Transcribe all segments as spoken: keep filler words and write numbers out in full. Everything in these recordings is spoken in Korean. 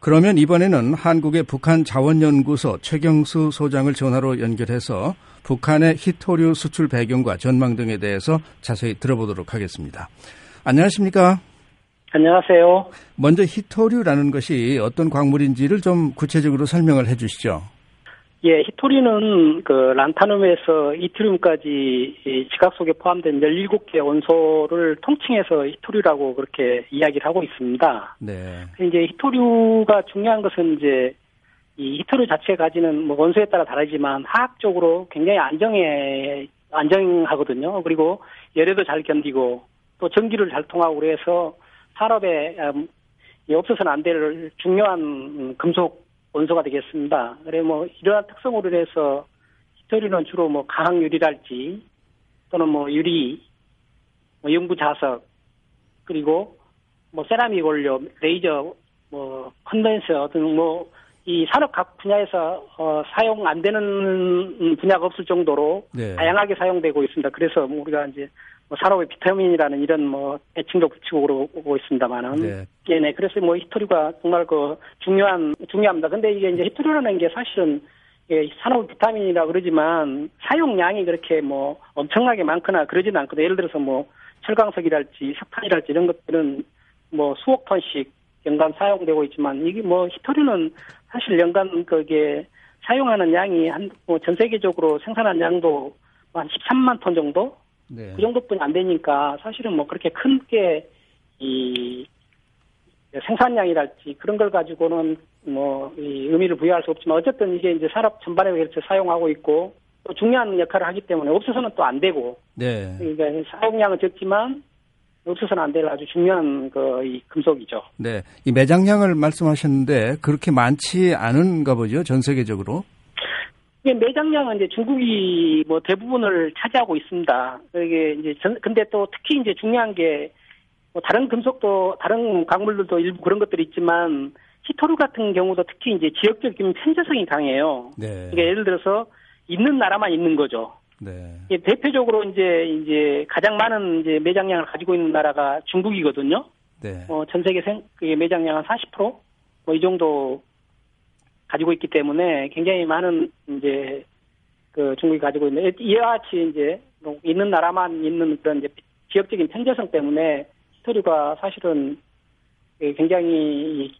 그러면 이번에는 한국의 북한자원연구소 최경수 소장을 전화로 연결해서 북한의 히토류 수출 배경과 전망 등에 대해서 자세히 들어보도록 하겠습니다. 안녕하십니까? 안녕하세요. 먼저 히토류라는 것이 어떤 광물인지를 좀 구체적으로 설명을 해 주시죠. 예, 히토류는 그 란타늄에서 이트륨까지 지각 속에 포함된 열일곱 개 원소를 통칭해서 히토류라고 그렇게 이야기를 하고 있습니다. 네. 이제 히토류가 중요한 것은 이제 이 히토류 자체가 가지는 뭐 원소에 따라 다르지만 화학적으로 굉장히 안정해 안정하거든요. 그리고 열에도 잘 견디고 또 전기를 잘 통하고 그래서 산업에 없어서는 안 될 중요한 금속 원소가 되겠습니다. 그래 뭐 이러한 특성으로 해서 히토류는 주로 뭐 강유리랄지 또는 뭐 유리, 뭐 연구 자석 그리고 뭐 세라믹 원료, 레이저, 뭐 컨덴서 등 뭐 이 산업 각 분야에서 어, 사용 안 되는 분야가 없을 정도로 네. 다양하게 사용되고 있습니다. 그래서 뭐 우리가 이제 뭐 산업의 비타민이라는 이런 뭐 애칭도 붙이고 그러고 있습니다만은 네. 예, 네. 그래서 뭐 히토류가 정말 그 중요한 중요합니다. 근데 이게 이제 히토류라는 게 사실은 예, 산업 비타민이라 그러지만 사용량이 그렇게 뭐 엄청나게 많거나 그러지는 않거든요. 예를 들어서 뭐 철강석이랄지 석탄이랄지 이런 것들은 뭐 수억 톤씩 연간 사용되고 있지만 이게 뭐 히토류는 사실 연간 그게 사용하는 양이 한 뭐 전 세계적으로 생산한 양도 한 십삼만 톤 정도 네. 그 정도뿐이 안 되니까 사실은 뭐 그렇게 큰 게 이 생산량이랄지 그런 걸 가지고는 뭐 이 의미를 부여할 수 없지만 어쨌든 이게 이제 산업 전반에 그렇게 사용하고 있고 또 중요한 역할을 하기 때문에 없어서는 또 안 되고 네. 그러니까 사용량은 적지만 없어서는 안 될 아주 중요한 그 이 금속이죠. 네, 이 매장량을 말씀하셨는데 그렇게 많지 않은가 보죠, 전 세계적으로. 이게 매장량은 이제 중국이 뭐 대부분을 차지하고 있습니다. 이게 이제 전, 근데 또 특히 이제 중요한 게 뭐 다른 금속도 다른 광물들도 일부 그런 것들이 있지만 히토류 같은 경우도 특히 이제 지역적인 편제성이 강해요. 네. 그러니까 예를 들어서 있는 나라만 있는 거죠. 네. 대표적으로 이제 이제 가장 많은 이제 매장량을 가지고 있는 나라가 중국이거든요. 네. 어, 전 세계 생, 매장량 한 사십 퍼센트 뭐 이 정도 가지고 있기 때문에 굉장히 많은 이제 그 중국이 가지고 있는 이와 같이 이제 있는 나라만 있는 그런 이제 지역적인 편제성 때문에 히토류가 사실은 굉장히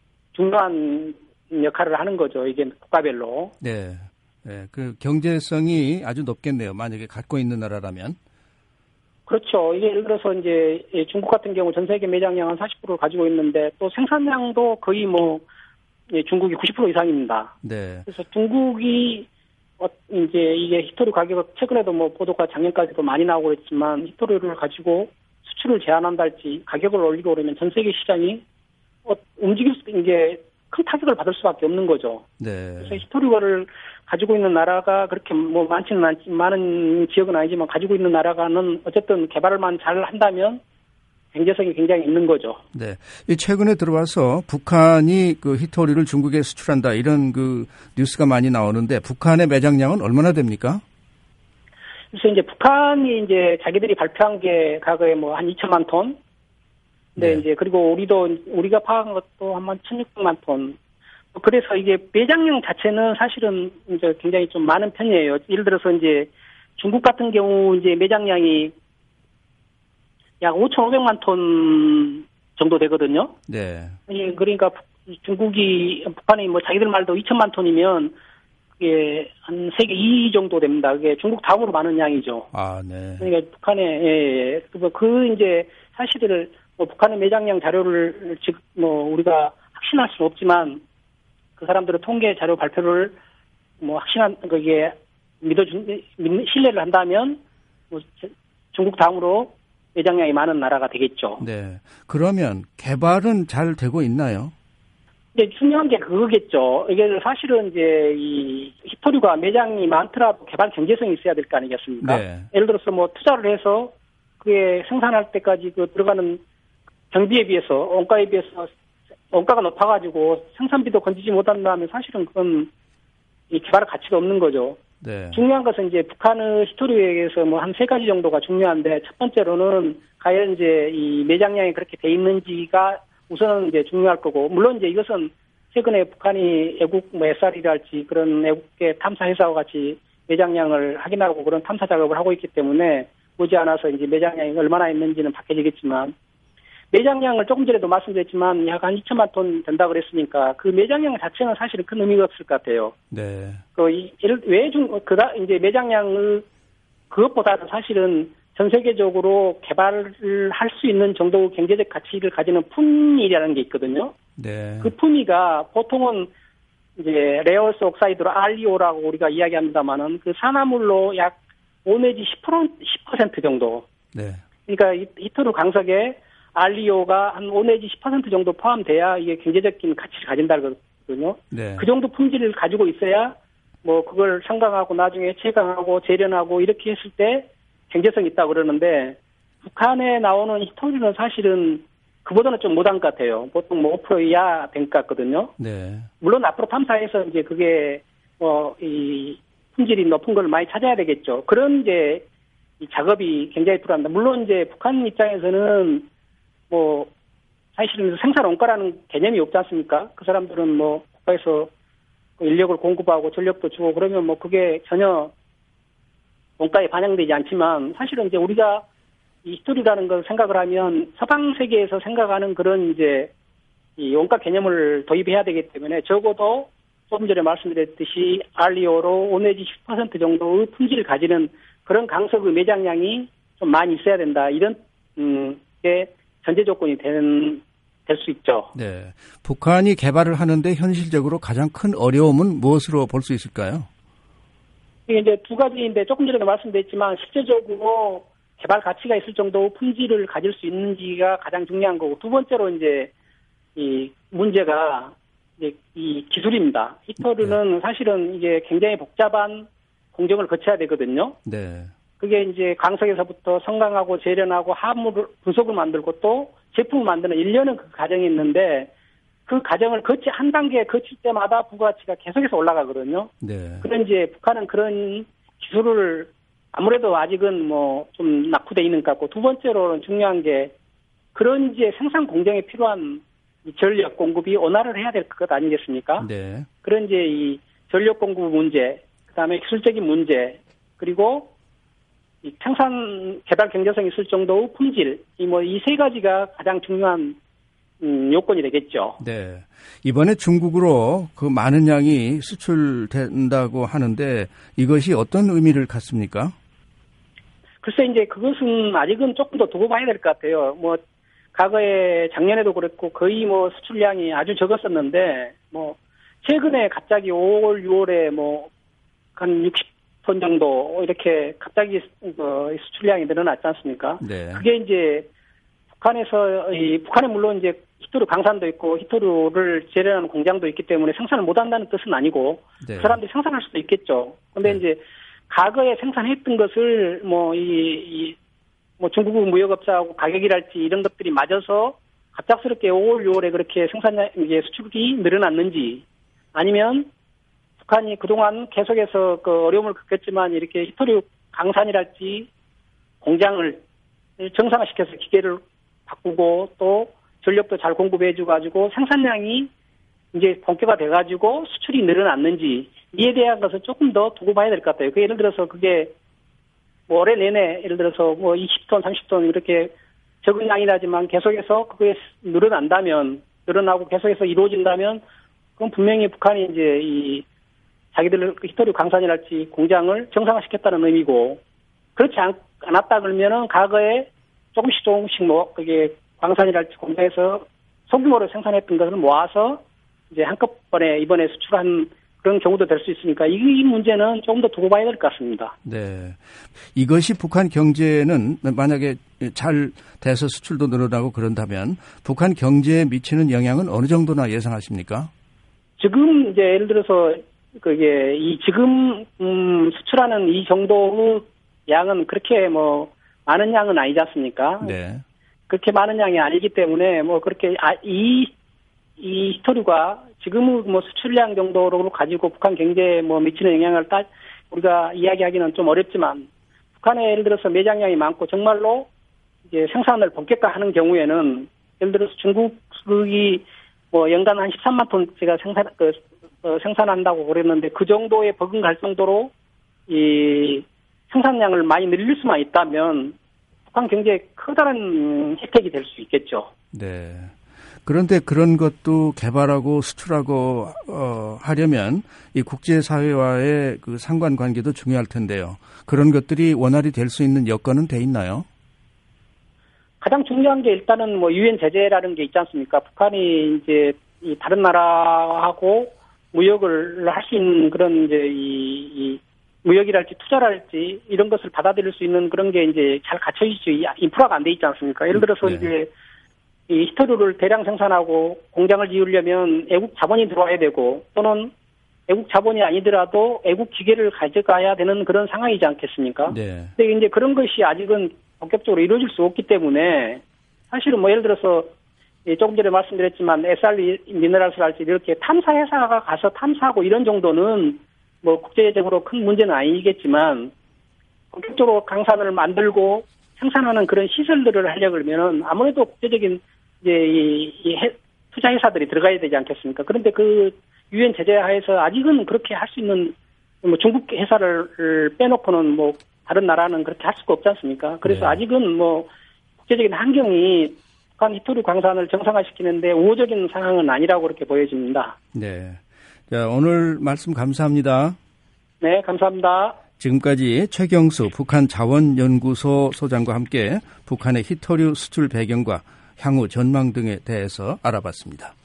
중요한 역할을 하는 거죠. 이게 국가별로. 네. 네. 그 경제성이 아주 높겠네요. 만약에 갖고 있는 나라라면. 그렇죠. 이게 예를 들어서 이제 중국 같은 경우 전 세계 매장량 한 사십 퍼센트를 가지고 있는데 또 생산량도 거의 뭐 중국이 구십 퍼센트 이상입니다. 네. 그래서 중국이 어 이제 이게 히토류 가격 최근에도 뭐 보도가 작년까지도 많이 나오고 있지만 히토류를 가지고 수출을 제한한다 할지 가격을 올리고 그러면 전 세계 시장이 어 움직일 수 이게 큰 타격을 받을 수밖에 없는 거죠. 네. 그래서 히토류를 가지고 있는 나라가 그렇게 뭐 많지는 않지 많은 지역은 아니지만 가지고 있는 나라가는 어쨌든 개발만 잘 한다면 경제성이 굉장히 있는 거죠. 네. 이 최근에 들어와서 북한이 그 히토류를 중국에 수출한다 이런 그 뉴스가 많이 나오는데 북한의 매장량은 얼마나 됩니까? 그래서 이제 북한이 이제 자기들이 발표한 게 과거에 뭐 한 이천만 톤. 네. 네. 이제 그리고 우리도 우리가 파악한 것도 한 천육백만 톤. 그래서 이게 매장량 자체는 사실은 이제 굉장히 좀 많은 편이에요. 예를 들어서 이제 중국 같은 경우 이제 매장량이 약 오천오백만 톤 정도 되거든요. 네. 그러니까 중국이 북한이 뭐 자기들 말도 이천만 톤이면 그게 한 세계 이 위 정도 됩니다. 그게 중국 다음으로 많은 양이죠. 아, 네. 그러니까 북한의 예, 예. 그 이제 사실을 뭐 북한의 매장량 자료를 즉 뭐 우리가 확신할 수는 없지만 그 사람들의 통계 자료 발표를 뭐 확신한 그게 믿어준 신뢰를 한다면 뭐 중국 다음으로 매장량이 많은 나라가 되겠죠. 네. 그러면 개발은 잘 되고 있나요? 이제 중요한 게 그거겠죠. 이게 사실은 이제 이 히토류가 매장이 많더라도 개발 경제성이 있어야 될 거 아니겠습니까? 네. 예를 들어서 뭐 투자를 해서 그게 생산할 때까지 그 들어가는 경비에 비해서 원가에 비해서 원가가 높아가지고 생산비도 건지지 못한다면 사실은 그건 이 개발의 가치가 없는 거죠. 네. 중요한 것은 이제 북한의 히토류에서 뭐 한 세 가지 정도가 중요한데 첫 번째로는 과연 이제 이 매장량이 그렇게 돼 있는지가 우선은 이제 중요할 거고 물론 이제 이것은 최근에 북한이 애국 뭐 에스알이랄지 그런 애국계 탐사 회사와 같이 매장량을 확인하고 그런 탐사 작업을 하고 있기 때문에 머지않아서 이제 매장량이 얼마나 있는지는 밝혀지겠지만 매장량을 조금 전에도 말씀드렸지만 약 한 이천만 톤 된다 그랬으니까 그 매장량 자체는 사실은 큰 의미가 없을 것 같아요. 네. 그 왜중 그다 이제 매장량을 그것보다는 사실은 전 세계적으로 개발을 할 수 있는 정도 경제적 가치를 가지는 품위라는 게 있거든요. 네. 그 품위가 보통은 이제 레어스 옥사이드로 알이오라고 우리가 이야기합니다만은 그 산화물로 약 오 내지 십 퍼센트 정도. 네. 그러니까 히토류 강석에 알리오가 한 오 내지 십 퍼센트 정도 포함돼야 이게 경제적인 가치를 가진다는 거거든요. 네. 그 정도 품질을 가지고 있어야 뭐 그걸 성강하고 나중에 채광하고 재련하고 이렇게 했을 때 경제성이 있다고 그러는데 북한에 나오는 히토류는 사실은 그보다는 좀 못한 것 같아요. 보통 뭐 오 퍼센트 이하 된 것 같거든요. 네. 물론 앞으로 탐사해서 이제 그게 뭐 이 품질이 높은 걸 많이 찾아야 되겠죠. 그런 이제 이 작업이 굉장히 필요합니다. 물론 이제 북한 입장에서는 뭐 사실은 생산 원가라는 개념이 없지 않습니까? 그 사람들은 뭐 국가에서 인력을 공급하고 전력도 주고 그러면 뭐 그게 전혀 원가에 반영되지 않지만 사실은 이제 우리가 이 히토류라는 걸 생각을 하면 서방 세계에서 생각하는 그런 이제 이 원가 개념을 도입해야 되기 때문에 적어도 조금 전에 말씀드렸듯이 알리오로 오 내지 십 퍼센트 정도의 품질을 가지는 그런 강석의 매장량이 좀 많이 있어야 된다. 이런 음, 게 전제 조건이 될 수 있죠. 네. 북한이 개발을 하는데 현실적으로 가장 큰 어려움은 무엇으로 볼 수 있을까요? 이게 이제 두 가지인데 조금 전에도 말씀드렸지만 실제적으로 개발 가치가 있을 정도 품질을 가질 수 있는지가 가장 중요한 거고 두 번째로 이제 이 문제가 이제 이 기술입니다. 히토류는 네. 사실은 이게 굉장히 복잡한 공정을 거쳐야 되거든요. 네. 그게 이제 강석에서부터 성강하고 재련하고 화합물 분석을 만들고 또 제품을 만드는 일련은 그 과정이 있는데 그 과정을 거치 한 단계 거칠 때마다 부가가치가 계속해서 올라가거든요. 네. 그런 이제 북한은 그런 기술을 아무래도 아직은 뭐 좀 낙후돼 있는 것 같고 두 번째로는 중요한 게 그런 이제 생산 공정에 필요한 이 전력 공급이 원활을 해야 될 것 아니겠습니까? 네. 그런 이제 이 전력 공급 문제, 그다음에 기술적인 문제, 그리고 이 생산 개발 경제성이 있을 정도의 품질, 이 뭐 이 세 가지가 가장 중요한 음, 요건이 되겠죠. 네. 이번에 중국으로 그 많은 양이 수출된다고 하는데 이것이 어떤 의미를 갖습니까? 글쎄 이제 그것은 아직은 조금 더 두고 봐야 될 것 같아요. 뭐 과거에 작년에도 그랬고 거의 뭐 수출량이 아주 적었었는데 뭐 최근에 갑자기 오월, 유월에 뭐 한 육십 톤 정도 이렇게 갑자기 수출량이 늘어났지 않습니까? 네. 그게 이제 북한에서 이 북한에 물론 이제 히토류 강산도 있고 히토류를 재련하는 공장도 있기 때문에 생산을 못한다는 뜻은 아니고 네. 그 사람들이 생산할 수도 있겠죠. 그런데 네. 이제 과거에 생산했던 것을 뭐 이 이 뭐 중국 무역업자하고 가격이랄지 이런 것들이 맞아서 갑작스럽게 오월, 유월에 그렇게 생산 이게 수출이 늘어났는지 아니면 북한이 그동안 계속해서 그 어려움을 겪었지만 이렇게 히토류 강산이랄지 공장을 정상화시켜서 기계를 바꾸고 또 전력도 잘 공급해줘 가지고 생산량이 이제 본격화 돼가지고 수출이 늘어났는지 이에 대한 것은 조금 더 두고 봐야 될 것 같아요. 그 예를 들어서 그게 뭐 올해 내내 예를 들어서 뭐 이십 톤, 삼십 톤 이렇게 적은 양이라지만 계속해서 그게 늘어난다면 늘어나고 계속해서 이루어진다면 그건 분명히 북한이 이제 이 자기들 히토류 강산이랄지 공장을 정상화시켰다는 의미고 그렇지 않, 않았다 그러면은 과거에 조금씩 조금씩 뭐 그게 광산이랄지 공장에서 소규모로 생산했던 것을 모아서 이제 한꺼번에 이번에 수출한 그런 경우도 될 수 있으니까 이, 이 문제는 조금 더 두고 봐야 될 것 같습니다. 네. 이것이 북한 경제는 만약에 잘 돼서 수출도 늘어나고 그런다면 북한 경제에 미치는 영향은 어느 정도나 예상하십니까? 지금 이제 예를 들어서 그게 이 지금 음 수출하는 이 정도의 양은 그렇게 뭐 많은 양은 아니지 않습니까? 네. 그렇게 많은 양이 아니기 때문에 뭐 그렇게 아, 이, 이 히토류가 지금의 뭐 수출량 정도로 가지고 북한 경제에 뭐 미치는 영향을 따, 우리가 이야기하기는 좀 어렵지만 북한에 예를 들어서 매장량이 많고 정말로 이제 생산을 본격화하는 경우에는 예를 들어서 중국이 뭐 연간 한 십삼만 톤째가 생산 그, 어, 생산한다고 그랬는데 그 정도에 버금갈 정도로 이 생산량을 많이 늘릴 수만 있다면 북한 경제에 커다란 혜택이 될 수 있겠죠. 네. 그런데 그런 것도 개발하고 수출하고 어, 하려면 이 국제사회와의 그 상관관계도 중요할 텐데요. 그런 것들이 원활히 될 수 있는 여건은 돼 있나요? 가장 중요한 게 일단은 뭐 유엔 제재라는 게 있지 않습니까? 북한이 이제 이 다른 나라하고 무역을 할 수 있는 그런 이제 이, 이 무역이랄지 투자랄지 이런 것을 받아들일 수 있는 그런 게 이제 잘 갖춰 있지 인프라가 안 돼 있지 않습니까? 예를 들어서 네. 이제 이 히토류를 대량 생산하고 공장을 지으려면 애국 자본이 들어와야 되고 또는 애국 자본이 아니더라도 애국 기계를 가져가야 되는 그런 상황이지 않겠습니까? 네. 근데 이제 그런 것이 아직은 본격적으로 이루어질 수 없기 때문에 사실은 뭐 예를 들어서 조금 전에 말씀드렸지만 에스알 미네랄스랄지 이렇게 탐사 회사가 가서 탐사하고 이런 정도는 뭐 국제적으로 큰 문제는 아니겠지만 본격적으로 강산을 만들고 생산하는 그런 시설들을 하려 그러면은 아무래도 국제적인 이제 이, 이 해, 투자 회사들이 들어가야 되지 않겠습니까? 그런데 그 유엔 제재 하에서 아직은 그렇게 할 수 있는 뭐 중국 회사를 빼놓고는 뭐 다른 나라는 그렇게 할 수가 없지 않습니까? 그래서 네. 아직은 뭐 국제적인 환경이 북한 히토류 광산을 정상화시키는데 우호적인 상황은 아니라고 그렇게 보여집니다. 네. 자, 오늘 말씀 감사합니다. 네, 감사합니다. 지금까지 최경수 북한자원연구소 소장과 함께 북한의 히토류 수출 배경과 향후 전망 등에 대해서 알아봤습니다.